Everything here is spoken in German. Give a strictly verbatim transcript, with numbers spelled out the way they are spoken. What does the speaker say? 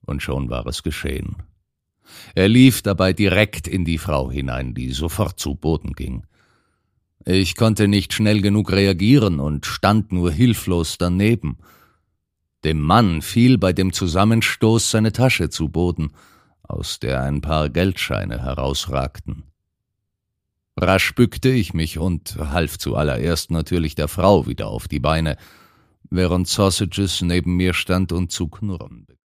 und schon war es geschehen. Er lief dabei direkt in die Frau hinein, die sofort zu Boden ging. Ich konnte nicht schnell genug reagieren und stand nur hilflos daneben. Dem Mann fiel bei dem Zusammenstoß seine Tasche zu Boden, aus der ein paar Geldscheine herausragten. Rasch bückte ich mich und half zuallererst natürlich der Frau wieder auf die Beine, während Sausages neben mir stand und zu knurren begann.